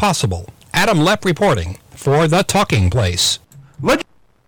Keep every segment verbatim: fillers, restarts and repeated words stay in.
possible. Adam Lepp reporting for The Talking Place. Let-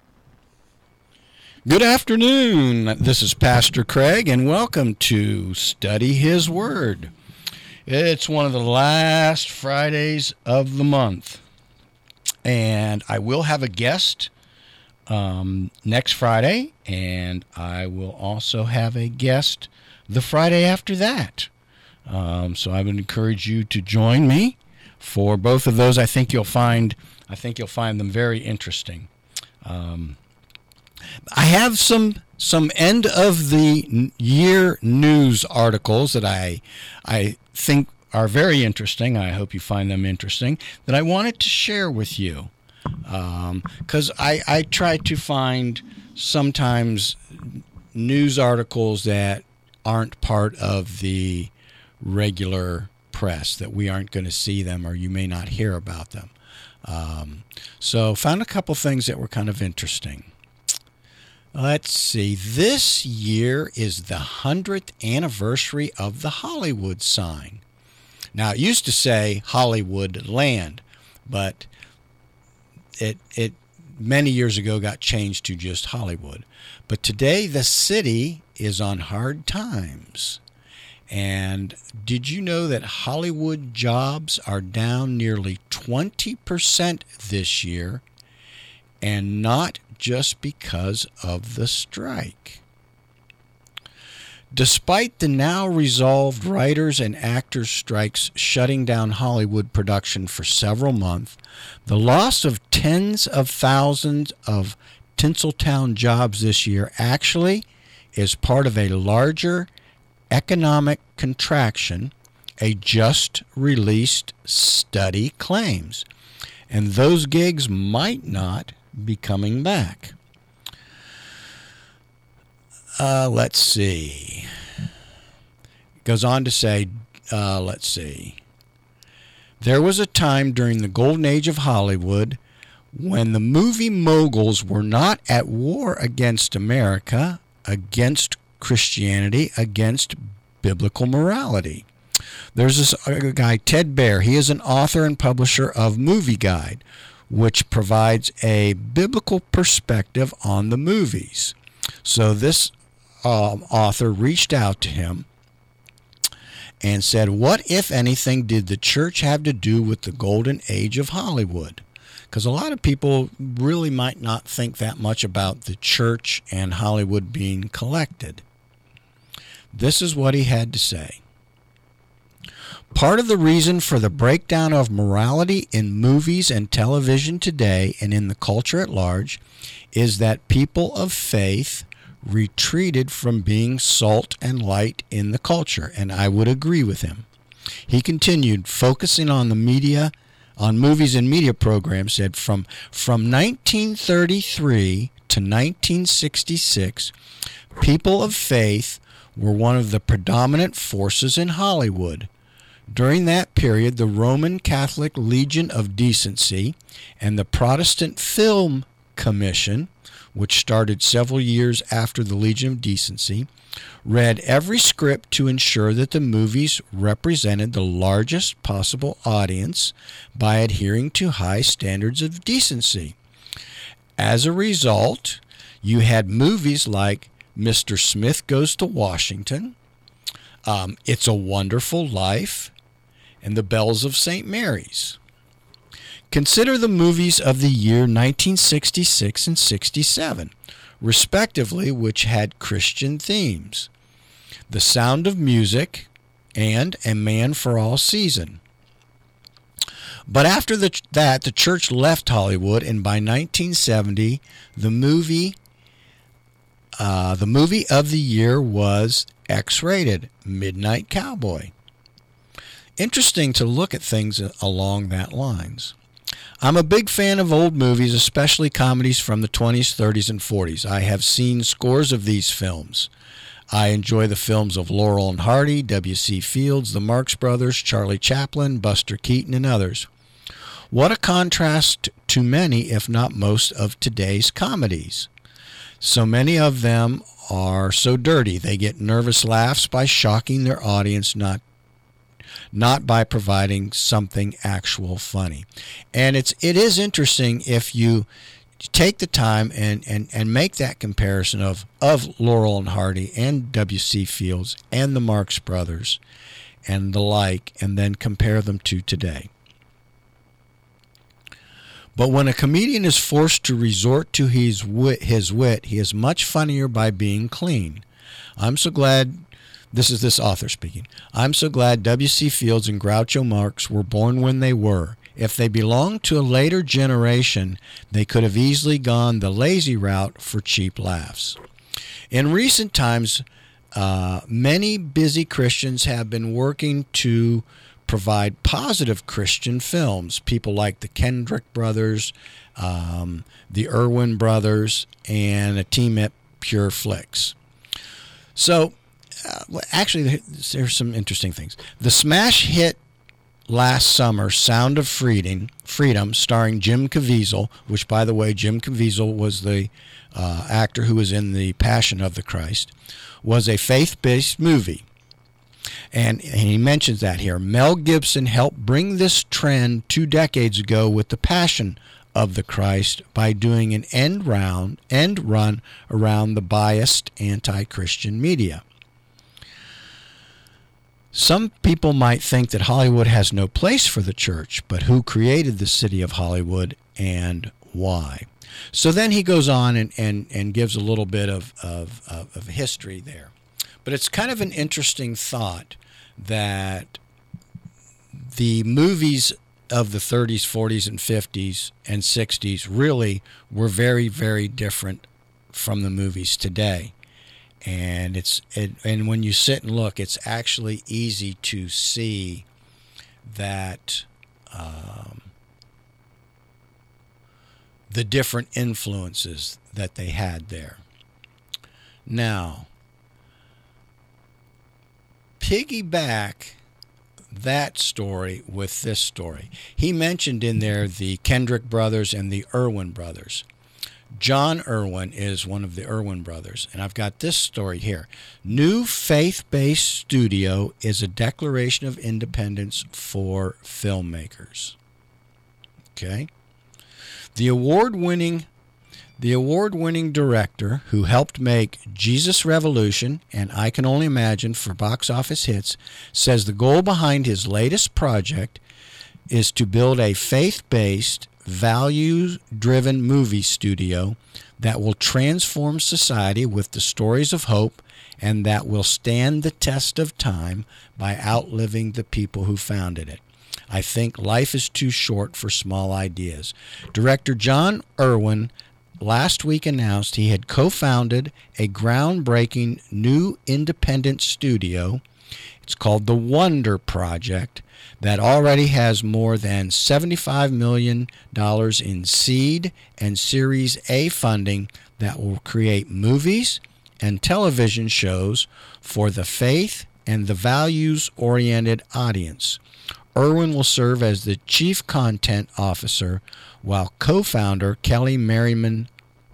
Good afternoon. This is Pastor Craig, and welcome to Study His Word. It's one of the last Fridays of the month, and I will have a guest um, next Friday, and I will also have a guest the Friday after that. Um, so I would encourage you to join me for both of those. I think you'll find I think you'll find them very interesting. Um, I have some some end of the year news articles that I I think are very interesting. I hope you find them interesting, that I wanted to share with you. Because um, I, I try to find sometimes news articles that aren't part of the regular press, that we aren't going to see them or you may not hear about them. Um, so found a couple things that were kind of interesting. Let's see. This year is the hundredth anniversary of the Hollywood sign. Now, it used to say Hollywood Land, but it it many years ago got changed to just Hollywood. But today the city is on hard times. And did you know that Hollywood jobs are down nearly twenty percent this year, and not just because of the strike? Despite the now resolved writers and actors strikes shutting down Hollywood production for several months, the loss of tens of thousands of Tinseltown jobs this year actually is part of a larger economic contraction, a just-released study claims. And those gigs might not be coming back. Uh, let's see. It goes on to say, uh, let's see. There was a time during the golden age of Hollywood when the movie moguls were not at war against America, against Christianity, against biblical morality. There's this uh, guy, Ted Baer. He is an author and publisher of Movie Guide, which provides a biblical perspective on the movies. So this um, author reached out to him and said, what, if anything, did the church have to do with the golden age of Hollywood? Because a lot of people really might not think that much about the church and Hollywood being collected. This is what he had to say. Part of the reason for the breakdown of morality in movies and television today and in the culture at large is that people of faith retreated from being salt and light in the culture, and I would agree with him. He continued, focusing on the media, on movies and media programs, said from, from nineteen thirty-three to nineteen sixty-six, people of faith were one of the predominant forces in Hollywood. During that period, the Roman Catholic Legion of Decency and the Protestant Film Commission, which started several years after the Legion of Decency, read every script to ensure that the movies represented the largest possible audience by adhering to high standards of decency. As a result, you had movies like Mister Smith Goes to Washington, um, It's a Wonderful Life, and The Bells of Saint Mary's. Consider the movies of the year nineteen sixty-six and sixty-seven, respectively, which had Christian themes: The Sound of Music and A Man for All Season. But after the, that, the church left Hollywood, and by nineteen seventy, the movie, uh, the movie of the year was X-rated, Midnight Cowboy. Interesting to look at things along that lines. I'm a big fan of old movies, especially comedies from the twenties, thirties, and forties. I have seen scores of these films. I enjoy the films of Laurel and Hardy, W C Fields, the Marx Brothers, Charlie Chaplin, Buster Keaton, and others. What a contrast to many, if not most, of today's comedies. So many of them are so dirty, they get nervous laughs by shocking their audience, not not by providing something actual funny. And it's it is interesting if you take the time and, and, and make that comparison of, of Laurel and Hardy and W C. Fields and the Marx Brothers and the like, and then compare them to today. But when a comedian is forced to resort to his wit, his wit, he is much funnier by being clean. I'm so glad, this is this author speaking, I'm so glad W C. Fields and Groucho Marx were born when they were. If they belonged to a later generation, they could have easily gone the lazy route for cheap laughs. In recent times, uh, many busy Christians have been working to provide positive Christian films. People like the Kendrick brothers, um, the Irwin brothers, and a team at Pure Flix. So, uh, well, actually, there's some interesting things. The smash hit last summer, Sound of Freedom, Freedom, starring Jim Caviezel, which, by the way, Jim Caviezel was the uh, actor who was in The Passion of the Christ, was a faith-based movie. And, and he mentions that here. Mel Gibson helped bring this trend two decades ago with The Passion of the Christ by doing an end round, end run around the biased anti-Christian media. Some people might think that Hollywood has no place for the church, but who created the city of Hollywood and why? So then he goes on and, and, and gives a little bit of, of, of, of history there. But it's kind of an interesting thought that the movies of the thirties, forties, and fifties and sixties really were very, very different from the movies today. And it's it, and when you sit and look, it's actually easy to see that um, the different influences that they had there. Now, piggyback that story with this story. He mentioned in there the Kendrick brothers and the Irwin brothers. John Irwin is one of the Irwin brothers, and I've got this story here. New faith-based studio is a declaration of independence for filmmakers. Okay? The award-winning the award-winning director who helped make Jesus Revolution and I Can Only Imagine for box office hits says the goal behind his latest project is to build a faith-based, values-driven movie studio that will transform society with the stories of hope and that will stand the test of time by outliving the people who founded it. I think life is too short for small ideas. Director John Irwin last week announced he had co-founded a groundbreaking new independent studio. It's called the Wonder Project, that already has more than seventy-five million dollars in seed and Series A funding that will create movies and television shows for the faith and the values-oriented audience. Irwin will serve as the chief content officer, while co-founder Kelly Merriman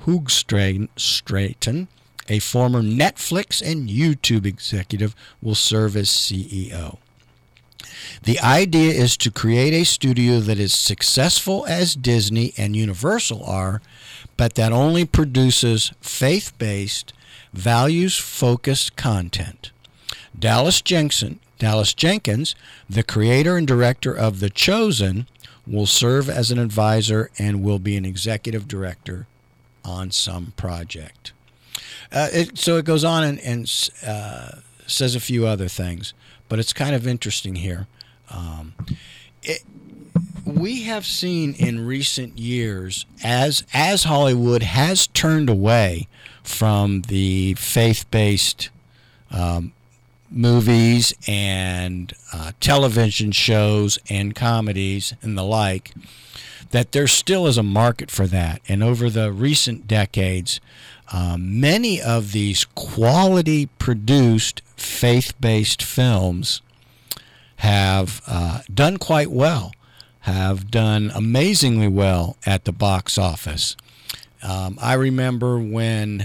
Hoogstraten, a former Netflix and YouTube executive, will serve as C E O. The idea is to create a studio that is successful as Disney and Universal are, but that only produces faith-based, values-focused content. Dallas Jenkins, Dallas Jenkins, the creator and director of The Chosen, will serve as an advisor and will be an executive director on some project. Uh, it, so it goes on and, and uh, says a few other things, but it's kind of interesting here. Um, it, we have seen in recent years, as as Hollywood has turned away from the faith-based um, movies and uh, television shows and comedies and the like, that there still is a market for that. And over the recent decades, um, many of these quality-produced faith-based films have uh, done quite well, have done amazingly well at the box office. Um, I remember when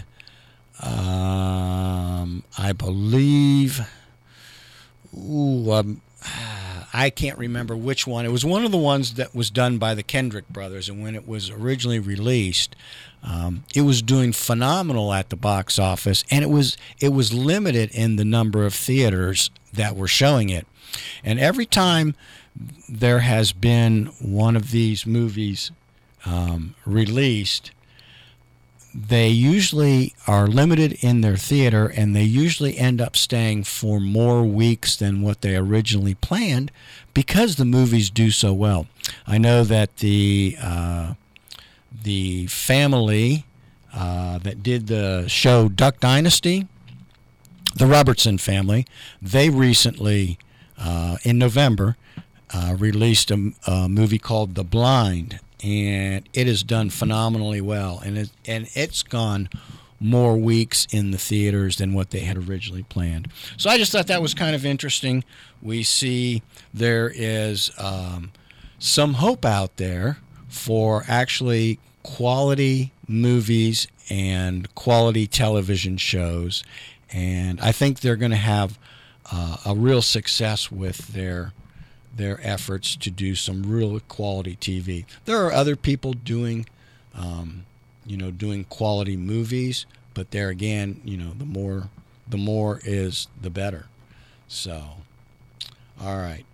um, I believe, ooh, um, I can't remember which one. It was one of the ones that was done by the Kendrick brothers, and when it was originally released, um, it was doing phenomenal at the box office, and it was it was limited in the number of theaters that were showing it. And every time there has been one of these movies um, released, they usually are limited in their theater, and they usually end up staying for more weeks than what they originally planned because the movies do so well. I know that the uh, the family uh, that did the show Duck Dynasty, the Robertson family, they recently, uh, in November, uh, released a, a movie called The Blind, and it has done phenomenally well, and it, and it's gone more weeks in the theaters than what they had originally planned. So I just thought that was kind of interesting. We see there is um, some hope out there for actually quality movies and quality television shows, and I think they're going to have uh, a real success with their their efforts to do some real quality T V. There are other people doing, um, you know, doing quality movies, but there again, you know, the more, the more is the better. So, all right.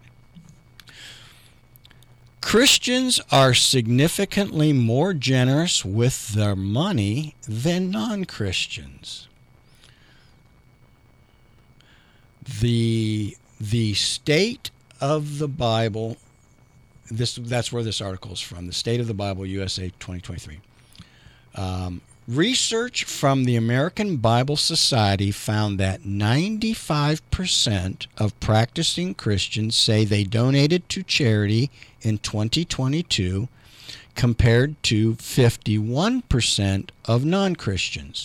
Christians are significantly more generous with their money than non-Christians. The the state of the Bible, this that's where this article is from, the State of the Bible, U S A twenty twenty-three. Um, research from the American Bible Society found that ninety-five percent of practicing Christians say they donated to charity in twenty twenty-two, compared to fifty-one percent of non-Christians.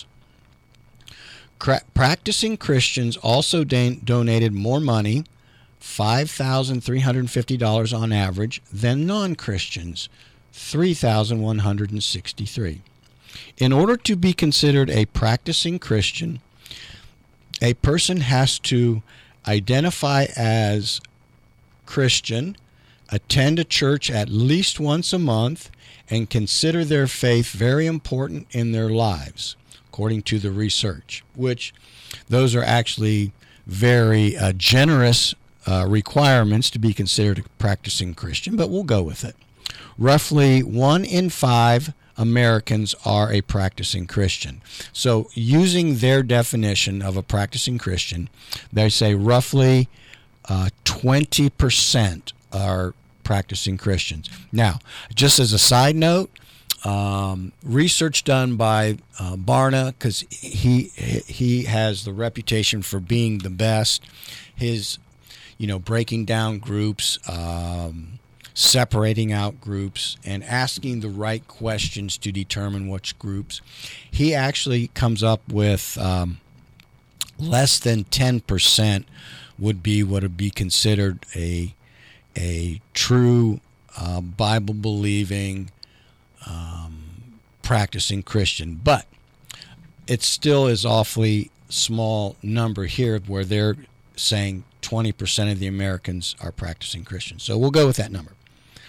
Practicing Christians also don- donated more money, five thousand three hundred fifty dollars on average, than non-Christians, three thousand one hundred sixty-three dollars. In order to be considered a practicing Christian, a person has to identify as Christian, attend a church at least once a month, and consider their faith very important in their lives, according to the research, which those are actually very uh, generous uh, requirements to be considered a practicing Christian, but we'll go with it. Roughly one in five Americans are a practicing Christian. So using their definition of a practicing Christian, they say roughly uh, twenty percent are practicing Christians. Now, just as a side note, Um, research done by uh, Barna, because he he has the reputation for being the best. His, you know, breaking down groups, um, separating out groups, and asking the right questions to determine which groups. He actually comes up with um, less than ten percent would be what would be considered a a true uh, Bible believing, Um, practicing Christian, but it still is awfully small number here where they're saying twenty percent of the Americans are practicing Christians. So we'll go with that number.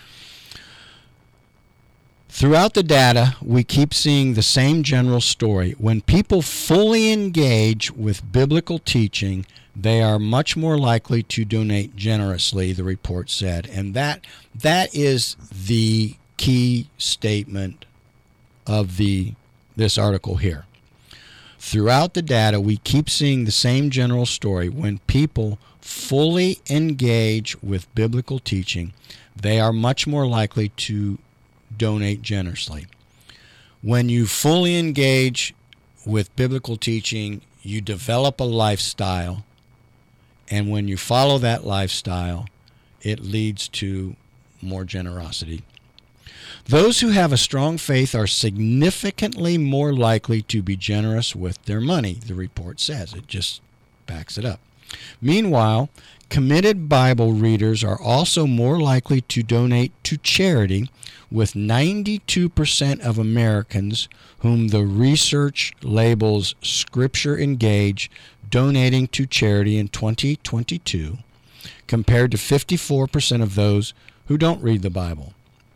Throughout the data, we keep seeing the same general story. When people fully engage with biblical teaching, they are much more likely to donate generously, the report said. And that that is the key statement of the this article here. Throughout the data, we keep seeing the same general story. When people fully engage with biblical teaching, they are much more likely to donate generously. When you fully engage with biblical teaching, you develop a lifestyle, and when you follow that lifestyle, it leads to more generosity. Those who have a strong faith are significantly more likely to be generous with their money, the report says. It just backs it up. Meanwhile, committed Bible readers are also more likely to donate to charity, with ninety-two percent of Americans whom the research labels Scripture Engage donating to charity in twenty twenty-two, compared to fifty-four percent of those who don't read the Bible.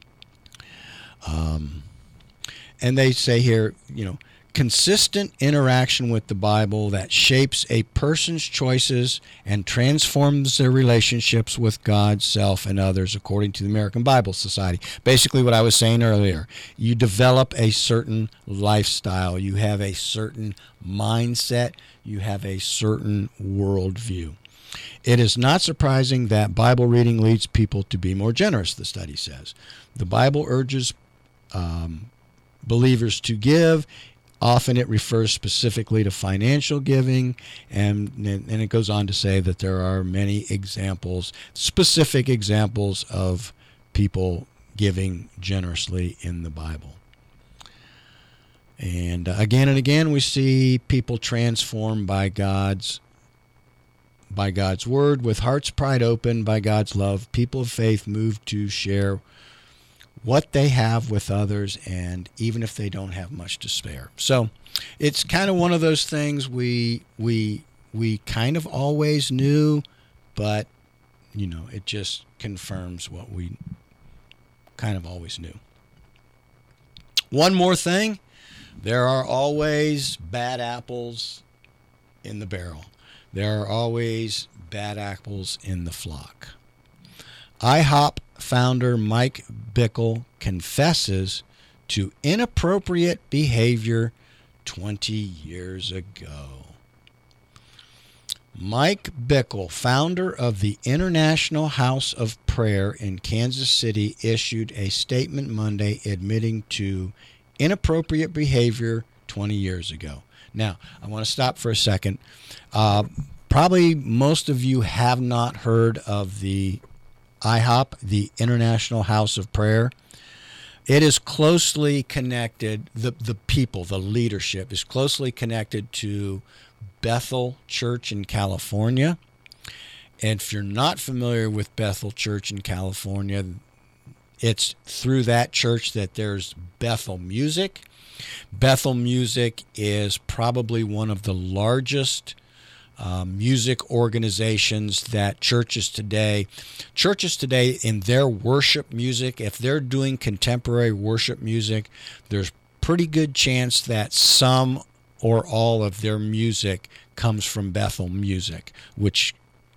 Um, and they say here, you know, consistent interaction with the Bible that shapes a person's choices and transforms their relationships with God, self, and others, according to the American Bible Society. Basically what I was saying earlier, you develop a certain lifestyle, you have a certain mindset, you have a certain worldview. It is not surprising that Bible reading leads people to be more generous, the study says. The Bible urges um, believers to give. Often it refers specifically to financial giving, and, and it goes on to say that there are many examples, specific examples of people giving generously in the Bible. And uh, again and again we see people transformed by God's by God's word, with hearts pried open by God's love. People of faith moved to share what they have with others, and even if they don't have much to spare. So it's kind of one of those things we we we kind of always knew, but you know, it just confirms what we kind of always knew. One more thing, there are always bad apples in the barrel. There are always bad apples in the flock. IHOP founder Mike Bickle confesses to inappropriate behavior twenty years ago. Mike Bickle, founder of the International House of Prayer in Kansas City, issued a statement Monday admitting to inappropriate behavior twenty years ago. Now, I want to stop for a second. Uh, probably most of you have not heard of the IHOP, the International House of Prayer. It is closely connected, the, the people, the leadership is closely connected to Bethel Church in California. And if you're not familiar with Bethel Church in California, it's through that church that there's Bethel Music. Bethel Music is probably one of the largest uh, music organizations that churches today, churches today in their worship music, if they're doing contemporary worship music, there's pretty good chance that some or all of their music comes from Bethel Music, which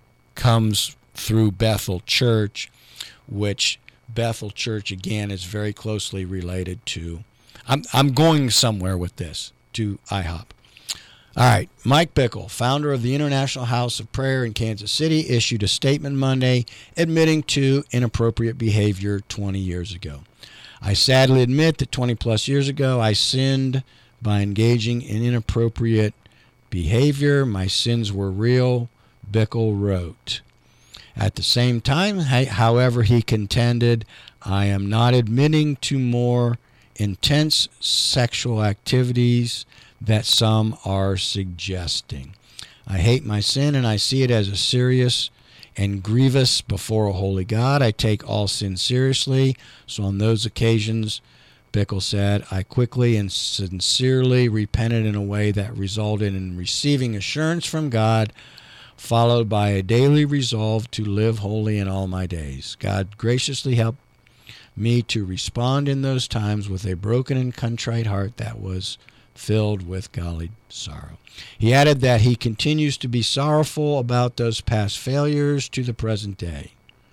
comes through Bethel Church, which Bethel Church, again, is very closely related to. I'm I'm going somewhere with this, to IHOP. All right, Mike Bickle, founder of the International House of Prayer in Kansas City, issued a statement Monday admitting to inappropriate behavior twenty years ago. I sadly admit that twenty plus years ago I sinned by engaging in inappropriate behavior. My sins were real, Bickle wrote. At the same time, however, he contended, I am not admitting to more intense sexual activities that some are suggesting. I hate my sin and I see it as a serious and grievous before a holy God. I take all sin seriously, so on those occasions, Bickle said, I quickly and sincerely repented in a way that resulted in receiving assurance from God, followed by a daily resolve to live holy in all my days. God graciously helped me to respond in those times with a broken and contrite heart that was filled with godly sorrow. He added that he continues to be sorrowful about those past failures to the present day.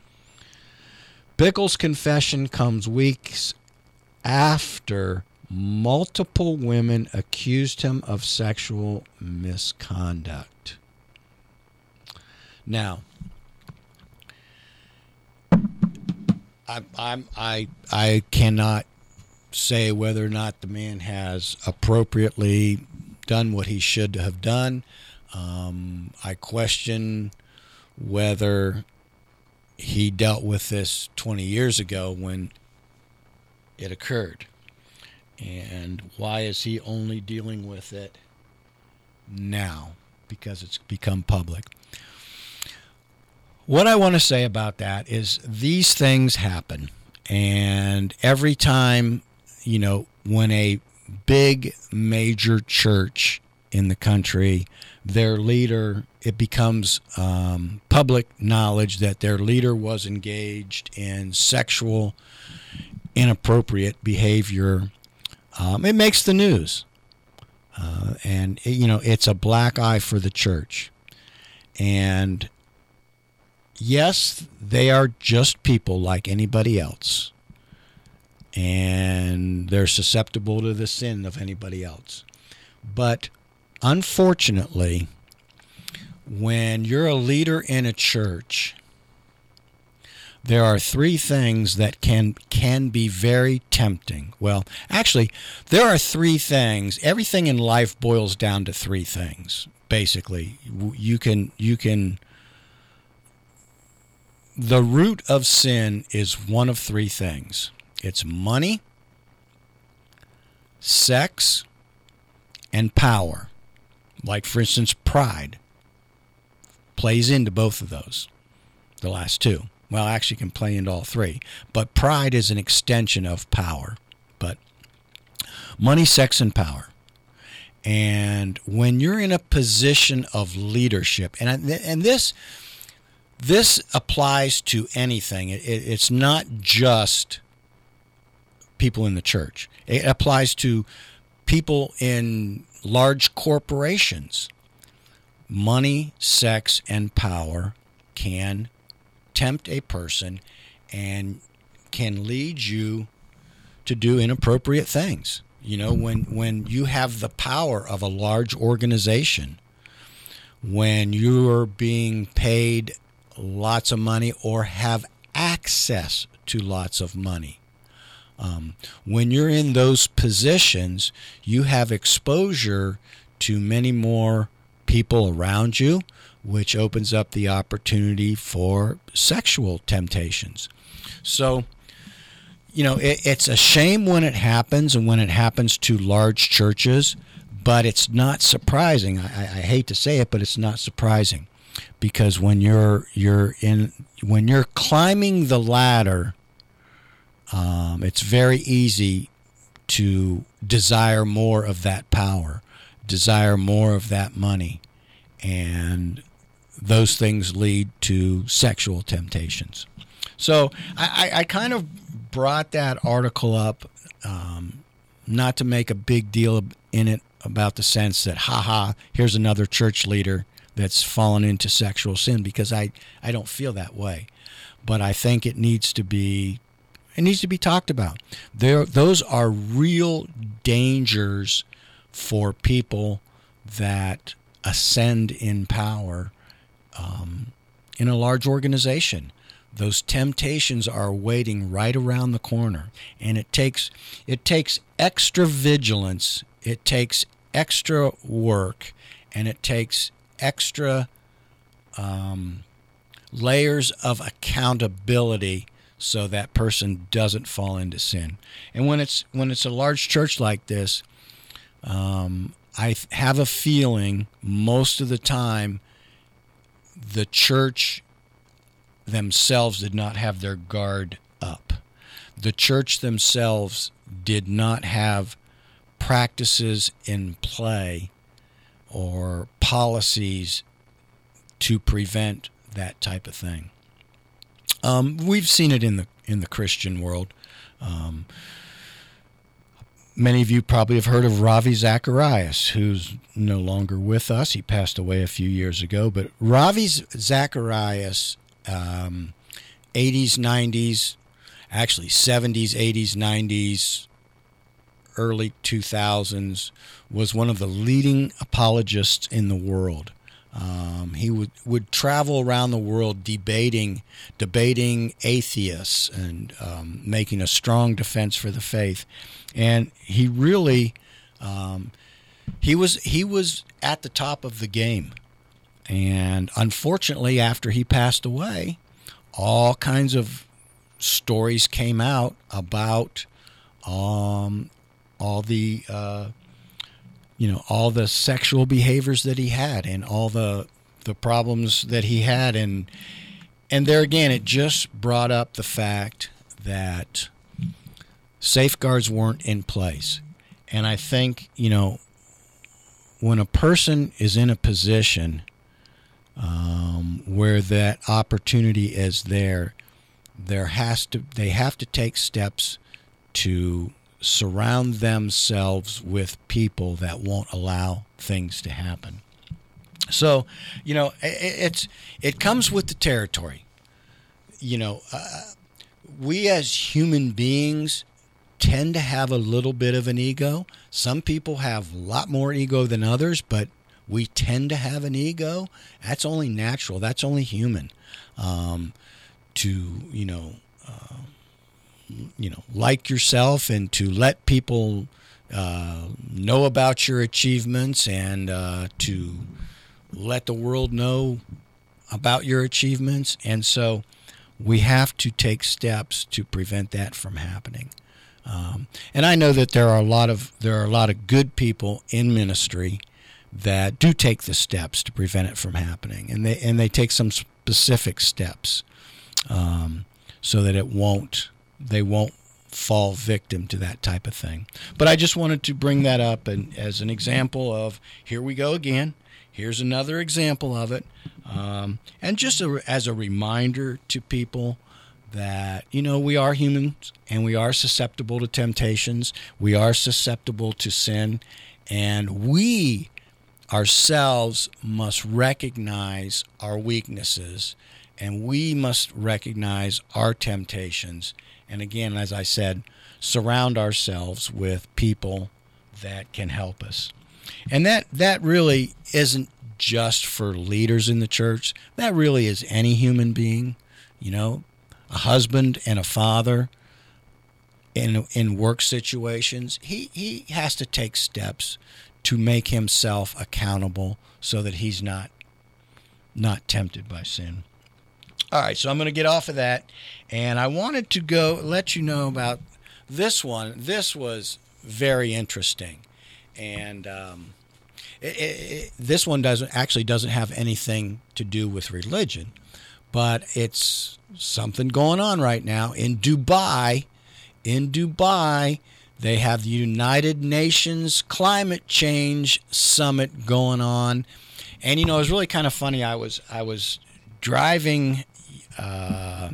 Bickle's confession comes weeks after multiple women accused him of sexual misconduct. Now, I, I'm, I, I cannot say whether or not the man has appropriately done what he should have done. Um, I question whether he dealt with this twenty years ago when it occurred. And why is he only dealing with it now? Because it's become public. What I want to say about that is these things happen. And every time, you know, when a big major church in the country, their leader, it becomes um, public knowledge that their leader was engaged in sexual inappropriate behavior. Um, it makes the news. Uh, and, you know, it's a black eye for the church. And yes, they are just people like anybody else. And they're susceptible to the sin of anybody else. But unfortunately, when you're a leader in a church, there are three things that can can be very tempting. Well, actually, there are three things. Everything in life boils down to three things. Basically, you can you can the root of sin is one of three things. It's money, sex, and power. Like, for instance, pride plays into both of those, the last two. Well, actually can play into all three. But pride is an extension of power. But money, sex, and power. And when you're in a position of leadership, and and this this applies to anything. It, it, it's not just people in the church. It applies to people in large corporations. Money, sex, and power can tempt a person and can lead you to do inappropriate things. You know, when, when you have the power of a large organization, when you're being paid lots of money or have access to lots of money, um, when you're in those positions, you have exposure to many more people around you, which opens up the opportunity for sexual temptations. So, you know, it, it's a shame when it happens and when it happens to large churches, but it's not surprising. I, I hate to say it, but it's not surprising, because when you're you're in when you're climbing the ladder, um, it's very easy to desire more of that power, desire more of that money, and those things lead to sexual temptations. So I, I, I kind of brought that article up, um, not to make a big deal in it about the sense that, haha, here's another church leader that's fallen into sexual sin, because I, I don't feel that way. But I think it needs to be it needs to be talked about. There, those are real dangers for people that ascend in power um, in a large organization. Those temptations are waiting right around the corner, and it takes it takes extra vigilance, it takes extra work, and it takes extra um, layers of accountability so that person doesn't fall into sin. And when it's when it's a large church like this, um, I have a feeling most of the time the church themselves did not have their guard up. The church themselves did not have practices in play or policies to prevent that type of thing. Um, we've seen it in the in the Christian world. Um, many of you probably have heard of Ravi Zacharias, who's no longer with us. He passed away a few years ago. But Ravi Zacharias, um, eighties, nineties, actually seventies, eighties, nineties, early two thousands, was one of the leading apologists in the world. Um, he would, would travel around the world debating debating atheists and um, making a strong defense for the faith. And he really um, he was he was at the top of the game. And unfortunately, after he passed away, all kinds of stories came out about um, all the uh, you know, all the sexual behaviors that he had and all the the problems that he had. And and there again, it just brought up the fact that safeguards weren't in place. And I think, you know, when a person is in a position um, where that opportunity is there, there has to they have to take steps to surround themselves with people that won't allow things to happen. So, you know, it, it's it comes with the territory. You know, uh, we as human beings tend to have a little bit of an ego. Some people have a lot more ego than others, but we tend to have an ego. That's only natural. That's only human. Um, to you know, uh, you know, like yourself, and to let people uh, know about your achievements, and uh, to let the world know about your achievements. And so, we have to take steps to prevent that from happening. Um, and I know that there are a lot of there are a lot of good people in ministry that do take the steps to prevent it from happening, and they and they take some specific steps um, so that it won't they won't fall victim to that type of thing. But I just wanted to bring that up and as an example of here we go again. Here's another example of it, um, and just a, as a reminder to people that, you know, we are humans and we are susceptible to temptations. We are susceptible to sin, and we ourselves must recognize our weaknesses, and we must recognize our temptations. And again, as I said, surround ourselves with people that can help us. And that, that really isn't just for leaders in the church. That really is any human being, you know, a husband and a father in in work situations. He, he has to take steps to make himself accountable so that he's not not tempted by sin. All right, so I'm going to get off of that, and I wanted to go let you know about this one. This was very interesting, and um, it, it, it, this one doesn't actually doesn't have anything to do with religion, but it's something going on right now in Dubai. In Dubai, they have the United Nations Climate Change Summit going on, and you know, it was really kind of funny. I was I was driving uh,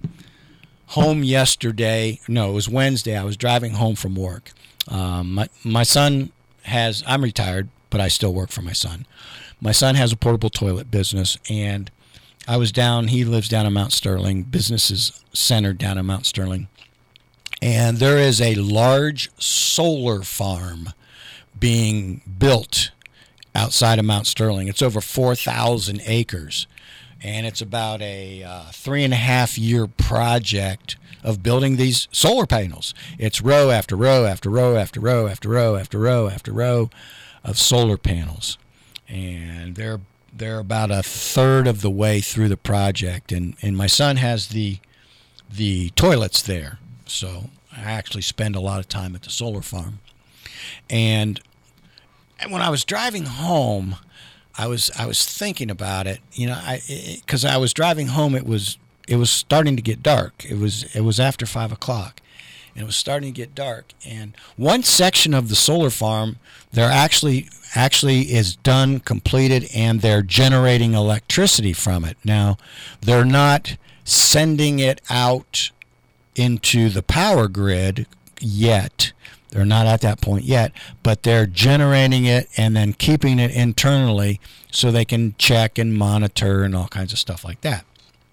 home yesterday. No, it was Wednesday. I was driving home from work. Um, my my son has. I'm retired, but I still work for my son. My son has a portable toilet business, and I was down. He lives down in Mount Sterling. Business is centered down in Mount Sterling. And there is a large solar farm being built outside of Mount Sterling. It's over four thousand acres. And it's about a uh, three and a half year project of building these solar panels. It's row after row after row after row after row after row after row of solar panels. And they're they're about a third of the way through the project. And, and my son has the the toilets there. So I actually spend a lot of time at the solar farm. And, and when I was driving home, I was I was thinking about it, you know, I because I was driving home. It was it was starting to get dark. It was it was after five o'clock, and it was starting to get dark. And one section of the solar farm, there actually actually is done, completed, and they're generating electricity from it. Now, they're not sending it out into the power grid yet. They're not at that point yet, but they're generating it and then keeping it internally so they can check and monitor and all kinds of stuff like that.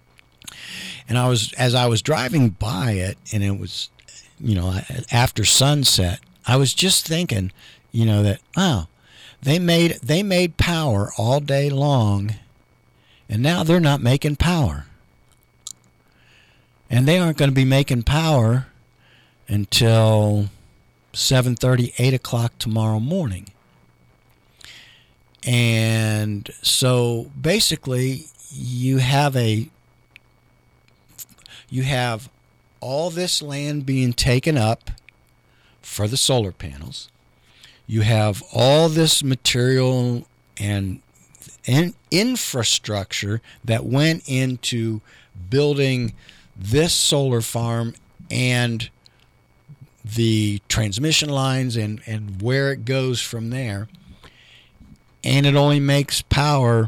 And I was, as I was driving by it, and it was, you know, after sunset, I was just thinking, you know, that, wow, they made they made power all day long, and now they're not making power. And they aren't going to be making power until seven thirty, eight o'clock tomorrow morning. And so basically you have a you have all this land being taken up for the solar panels. You have all this material and in, infrastructure that went into building this solar farm and the transmission lines and, and where it goes from there. and it only makes power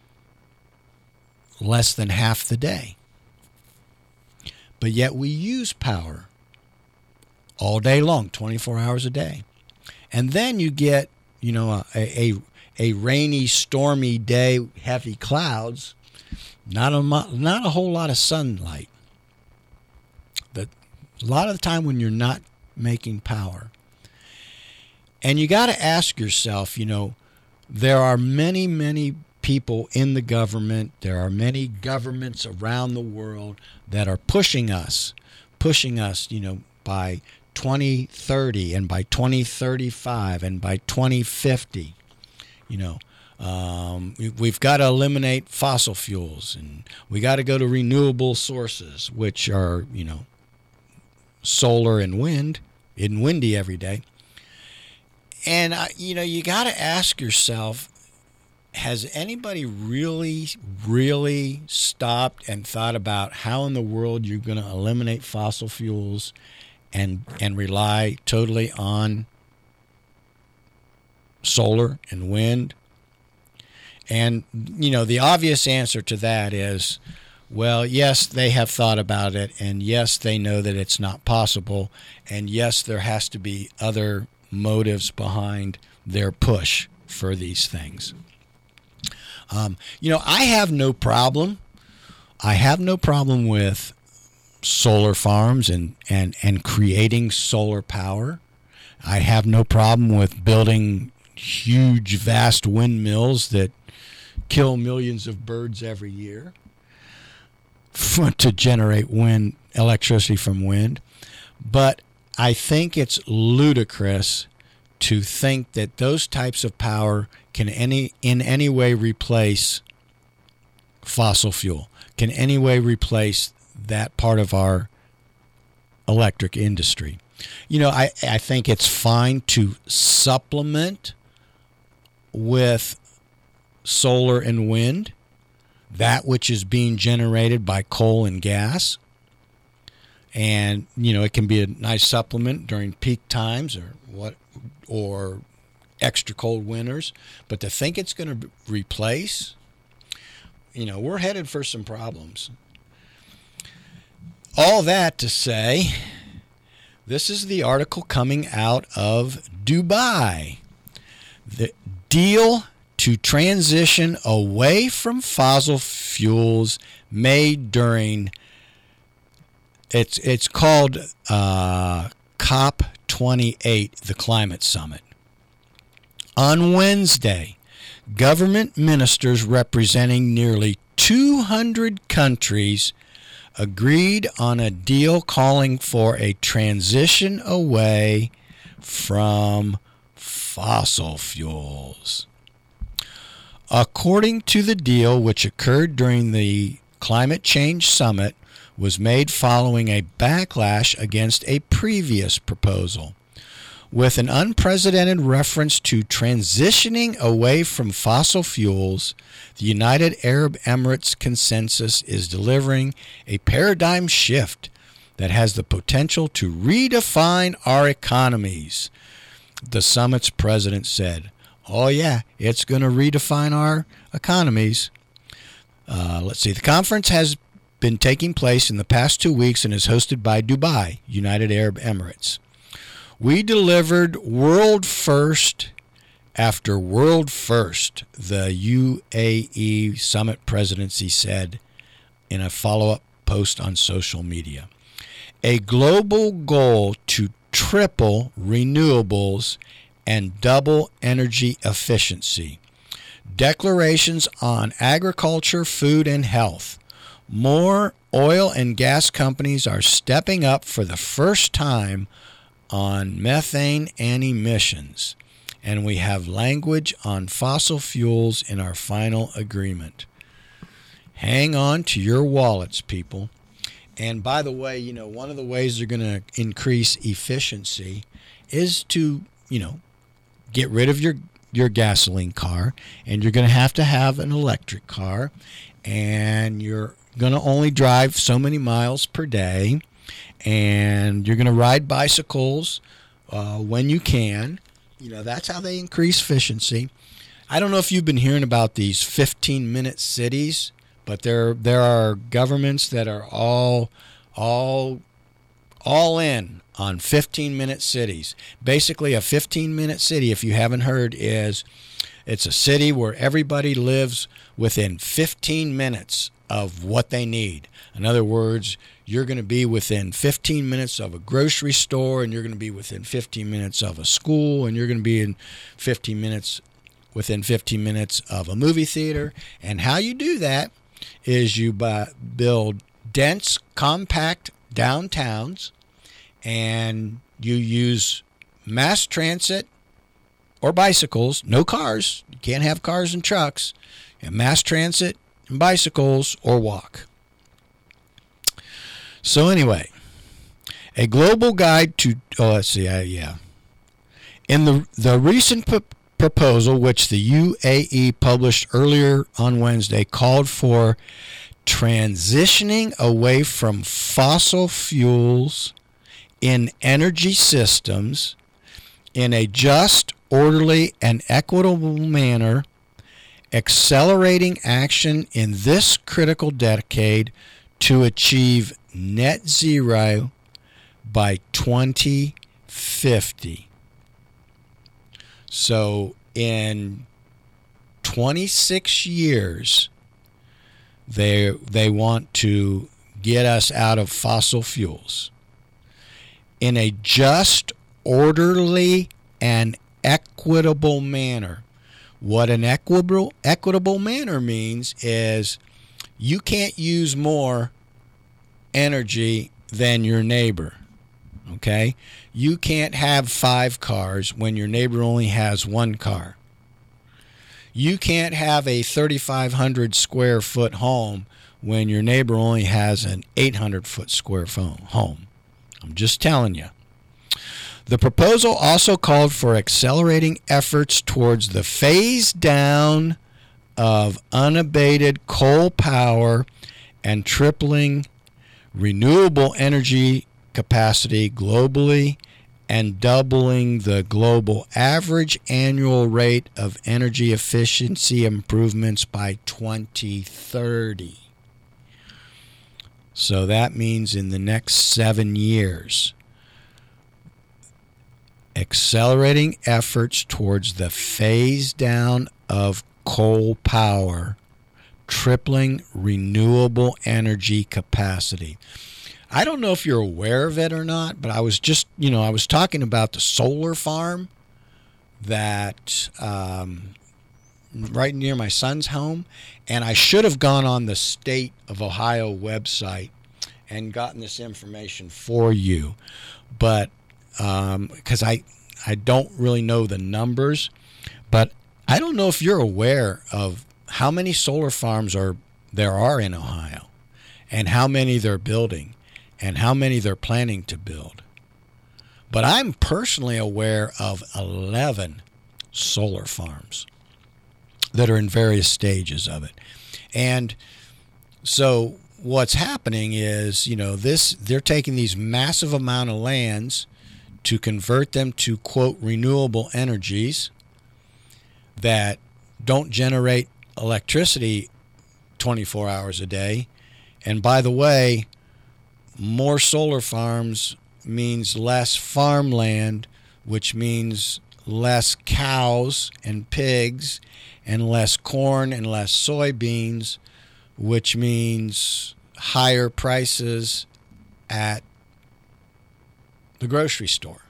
less than half the day. But yet we use power all day long, twenty-four hours a day. And then you get, you know, a, a, a rainy, stormy day, heavy clouds, not a, not a whole lot of sunlight. The, a lot of the time when you're not making power. And you got to ask yourself, you know, there are many, many people in the government, there are many governments around the world that are pushing us, pushing us, you know, by twenty thirty and by twenty thirty-five and by twenty fifty, you know, um, we, we've got to eliminate fossil fuels and we got to go to renewable sources, which are, you know, solar and wind, and windy every day. And, uh, you know, you got to ask yourself, has anybody really, really stopped and thought about how in the world you're going to eliminate fossil fuels and and rely totally on solar and wind? And, you know, the obvious answer to that is, well, yes, they have thought about it, and yes, they know that it's not possible, and yes, there has to be other motives behind their push for these things. Um, you know, I have no problem. I have no problem with solar farms and, and, and creating solar power. I have no problem with building huge, vast windmills that kill millions of birds every year for, to generate wind electricity from wind. But I think it's ludicrous to think that those types of power can any in any way replace fossil fuel, can any way replace that part of our electric industry. You know, I, I think it's fine to supplement with solar and wind that which is being generated by coal and gas. And, you know, it can be a nice supplement during peak times or what, or extra cold winters. But to think it's going to replace, you know, we're headed for some problems. All that to say, this is the article coming out of Dubai. The deal to transition away from fossil fuels made during It's it's called uh, COP twenty-eight, the climate summit. On Wednesday, government ministers representing nearly two hundred countries agreed on a deal calling for a transition away from fossil fuels. According to the deal, which occurred during the climate change summit, was made following a backlash against a previous proposal. With an unprecedented reference to transitioning away from fossil fuels, the United Arab Emirates consensus is delivering a paradigm shift that has the potential to redefine our economies, the summit's president said. Oh, yeah, it's going to redefine our economies. Uh, let's see. The conference has been taking place in the past two weeks and is hosted by Dubai, United Arab Emirates. We delivered world first after world first, the U A E summit presidency said in a follow-up post on social media. A global goal to triple renewables and double energy efficiency. Declarations on agriculture, food, and health. More oil and gas companies are stepping up for the first time on methane and emissions, and we have language on fossil fuels in our final agreement. Hang on to your wallets, people. And by the way, you know, one of the ways they're going to increase efficiency is to, you know, get rid of your your gasoline car, and you're going to have to have an electric car, and you're going to only drive so many miles per day, and you're going to ride bicycles uh, when you can. You know, that's how they increase efficiency. I don't know if you've been hearing about these fifteen-minute cities, but there there are governments that are all all all in on fifteen-minute cities. Basically, a fifteen-minute city, if you haven't heard, is it's a city where everybody lives within fifteen minutes of what they need. In other words, you're going to be within fifteen minutes of a grocery store, and you're going to be within fifteen minutes of a school, and you're going to be in fifteen minutes within fifteen minutes of a movie theater. And how you do that is you buy, build dense, compact downtowns, and you use mass transit or bicycles, no cars. You can't have cars and trucks. And mass transit and bicycles or walk. So anyway, a global guide to, oh, let's see, uh, yeah. In the, the recent p- proposal, which the U A E published earlier on Wednesday, called for transitioning away from fossil fuels in energy systems in a just, orderly, and equitable manner, accelerating action in this critical decade to achieve net zero by twenty fifty. So in twenty-six years, they they want to get us out of fossil fuels in a just, orderly, and equitable manner. What an equitable equitable manner means is you can't use more energy than your neighbor. Okay? You can't have five cars when your neighbor only has one car. You can't have a thirty-five hundred square foot home when your neighbor only has an eight hundred foot square home. I'm just telling you. The proposal also called for accelerating efforts towards the phase down of unabated coal power and tripling renewable energy capacity globally and doubling the global average annual rate of energy efficiency improvements by twenty thirty. So that means in the next seven years. Accelerating efforts towards the phase down of coal power, tripling renewable energy capacity. I don't know if you're aware of it or not, but I was just, you know, I was talking about the solar farm that um, right near my son's home, and I should have gone on the State of Ohio website and gotten this information for you, but because um, I I don't really know the numbers, but I don't know if you're aware of how many solar farms are there are in Ohio, and how many they're building, and how many they're planning to build. But I'm personally aware of eleven solar farms that are in various stages of it, and so what's happening is, you know, this they're taking these massive amount of lands to convert them to, quote, renewable energies that don't generate electricity twenty-four hours a day. And by the way, more solar farms means less farmland, which means less cows and pigs, and less corn and less soybeans, which means higher prices at the grocery store.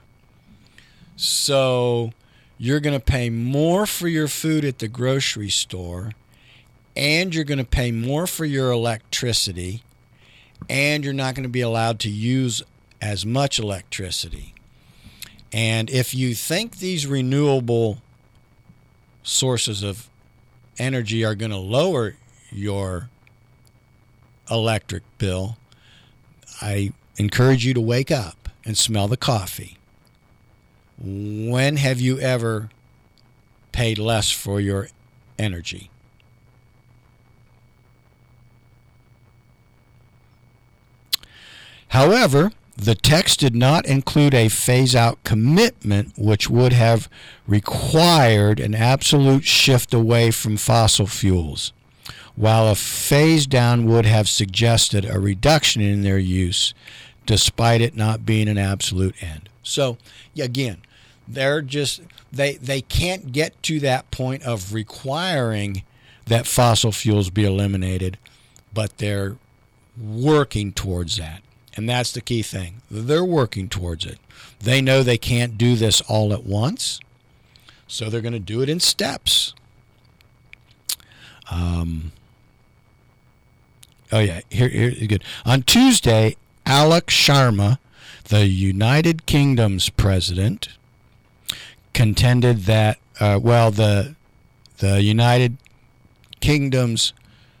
So you're going to pay more for your food at the grocery store, and you're going to pay more for your electricity, and you're not going to be allowed to use as much electricity. And if you think these renewable sources of energy are going to lower your electric bill, I encourage you to wake up and smell the coffee. When have you ever paid less for your energy? However, The text did not include a phase-out commitment, which would have required an absolute shift away from fossil fuels, while a phase-down would have suggested a reduction in their use, despite it not being an absolute end. So, again, they're just they they can't get to that point of requiring that fossil fuels be eliminated, but they're working towards that. And that's the key thing. They're working towards it. They know they can't do this all at once, so they're going to do it in steps. Um, oh, yeah, here, here, good. On Tuesday, Alok Sharma, the United Kingdom's president, contended that, uh, well, the the United Kingdom's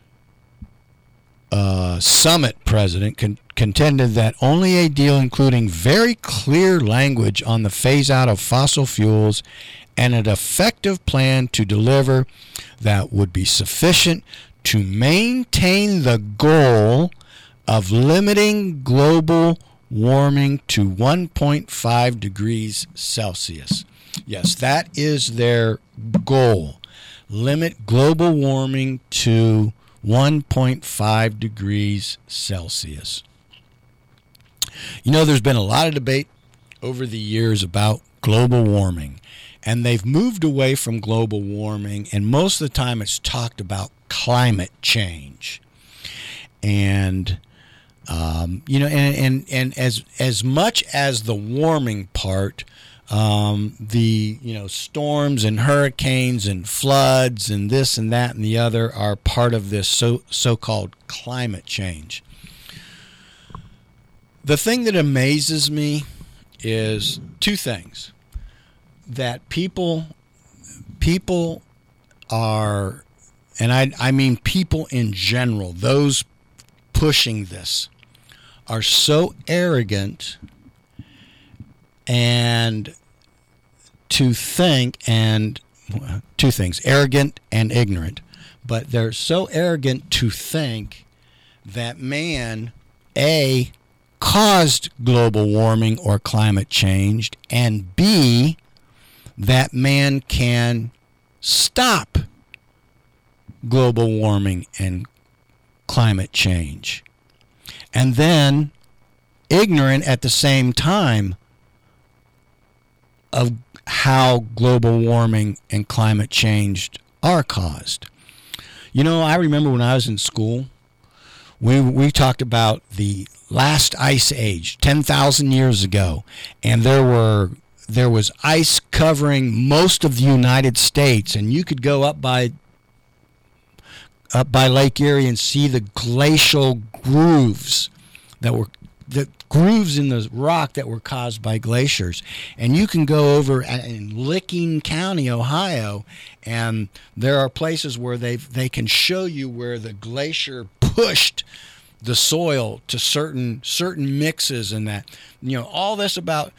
uh, summit president con- contended that only a deal including very clear language on the phase-out of fossil fuels and an effective plan to deliver that would be sufficient to maintain the goal of limiting global warming to one point five degrees Celsius. Yes, that is their goal. Limit global warming to one point five degrees Celsius. You know, there's been a lot of debate over the years about global warming, and they've moved away from global warming, and most of the time it's talked about climate change. And um, you know, and, and and as as much as the warming part, um, the you know storms and hurricanes and floods and this and that and the other are part of this so so-called climate change. The thing that amazes me is two things: that people people are, and I I mean people in general, those pushing this, are so arrogant and to think, and two things, arrogant and ignorant, but they're so arrogant to think that man, A, caused global warming or climate change, and B, that man can stop global warming and climate change. And then ignorant at the same time of how global warming and climate change are caused. You know, I remember when I was in school, we we talked about the last ice age, ten thousand years ago, and there were there was ice covering most of the United States, and you could go up by up by Lake Erie and see the glacial grooves that were the grooves in the rock that were caused by glaciers. And you can go over in Licking County, Ohio, and there are places where they they can show you where the glacier pushed the soil to certain certain mixes, and that, you know, all this about.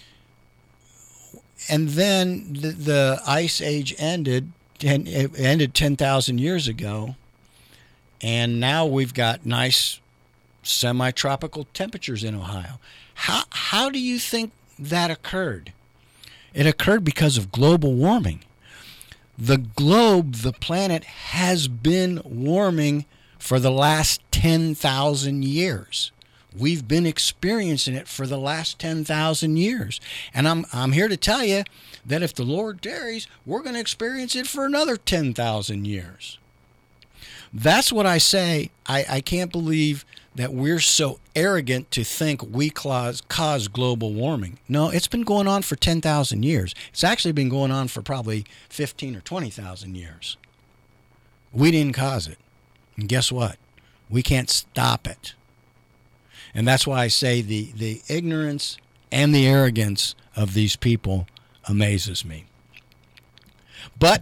And then the, the ice age ended, and it ended ten thousand years ago, and now we've got nice semi-tropical temperatures in Ohio. How how do you think that occurred? It occurred because of global warming. The globe, the planet, has been warming for the last ten thousand years. We've been experiencing it for the last ten thousand years. And I'm I'm here to tell you that if the Lord tarries, we're going to experience it for another ten thousand years. That's what I say. I, I can't believe that we're so arrogant to think we cause, cause global warming. No, it's been going on for ten thousand years. It's actually been going on for probably fifteen or twenty thousand years. We didn't cause it. And guess what? We can't stop it. And that's why I say the, the ignorance and the arrogance of these people amazes me. But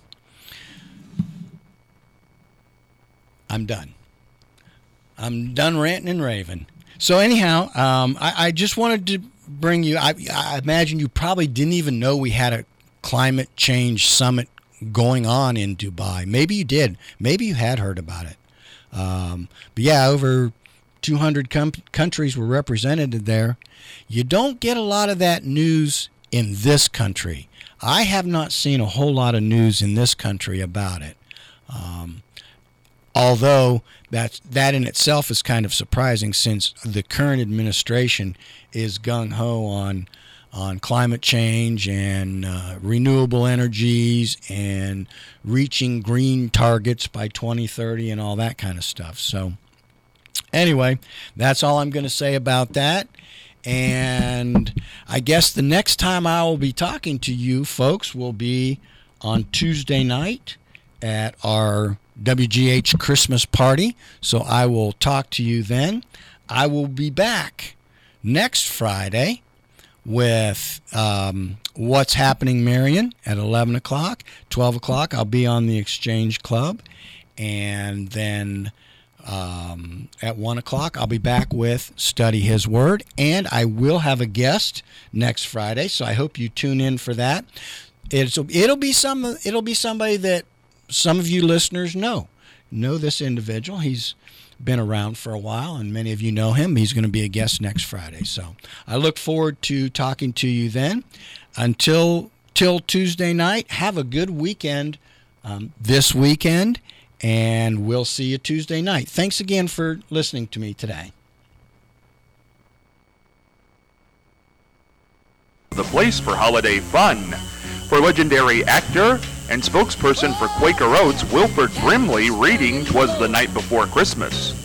I'm done. I'm done ranting and raving. So anyhow, um, I, I just wanted to bring you, I, I imagine you probably didn't even know we had a climate change summit going on in Dubai. Maybe you did. Maybe you had heard about it. Um, but yeah, over two hundred com- countries were represented there. You don't get a lot of that news in this country. I have not seen a whole lot of news in this country about it. Um, although that, that in itself is kind of surprising, since the current administration is gung-ho on on climate change and uh, renewable energies and reaching green targets by twenty thirty and all that kind of stuff. So anyway, that's all I'm going to say about that. And I guess the next time I will be talking to you folks will be on Tuesday night at our W G H Christmas party. So I will talk to you then. I will be back next Friday with um, What's Happening Marion at eleven o'clock. twelve o'clock, I'll be on the Exchange Club. And then um, at one o'clock, I'll be back with Study His Word. And I will have a guest next Friday, so I hope you tune in for that. It's, it'll be some. It'll be somebody that some of you listeners know. Know this individual. He's been around for a while, and many of you know him. He's going to be a guest next Friday. So I look forward to talking to you then. Until till Tuesday night, have a good weekend um, this weekend, and we'll see you Tuesday night. Thanks again for listening to me today. The place for holiday fun. For legendary actor and spokesperson for Quaker Oats, Wilford Brimley, reading "'Twas the Night Before Christmas."